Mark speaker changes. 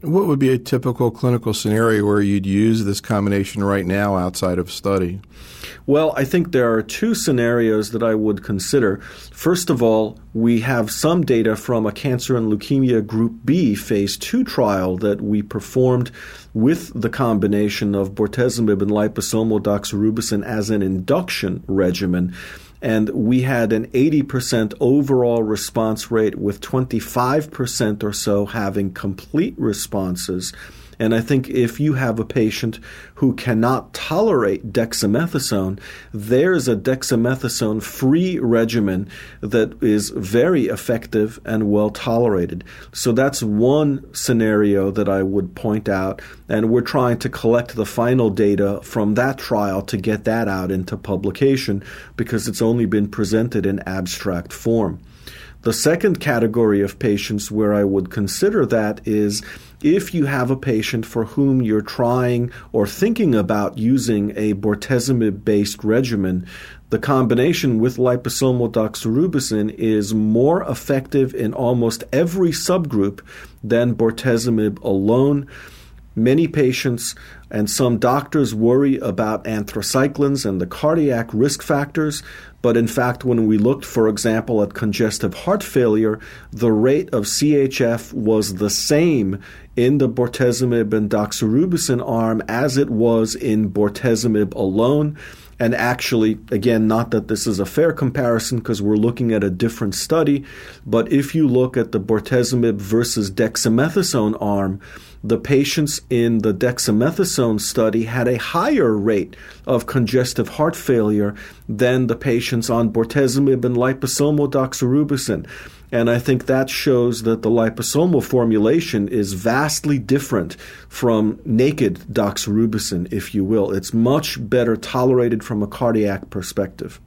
Speaker 1: What would be a typical clinical scenario where you'd use this combination right now outside of study?
Speaker 2: Well, I think there are two scenarios that I would consider. First of all, we have some data from a Cancer and Leukemia Group B phase 2 trial that we performed with the combination of bortezomib and liposomal doxorubicin as an induction regimen. And we had an 80% overall response rate with 25% or so having complete responses. And I think if you have a patient who cannot tolerate dexamethasone, there's a dexamethasone-free regimen that is very effective and well tolerated. So that's one scenario that I would point out, and we're trying to collect the final data from that trial to get that out into publication because it's only been presented in abstract form. The second category of patients where I would consider that is if you have a patient for whom you're trying or thinking about using a bortezomib-based regimen, the combination with liposomal doxorubicin is more effective in almost every subgroup than bortezomib alone. Many patients and some doctors worry about anthracyclines and the cardiac risk factors, but in fact, when we looked, for example, at congestive heart failure, the rate of CHF was the same in the bortezomib and doxorubicin arm as it was in bortezomib alone. And actually, again, not that this is a fair comparison because we're looking at a different study, but if you look at the bortezomib versus dexamethasone arm, the patients in the dexamethasone study had a higher rate of congestive heart failure than the patients on bortezomib and liposomal doxorubicin. And I think that shows that the liposomal formulation is vastly different from naked doxorubicin, if you will. It's much better tolerated from a cardiac perspective.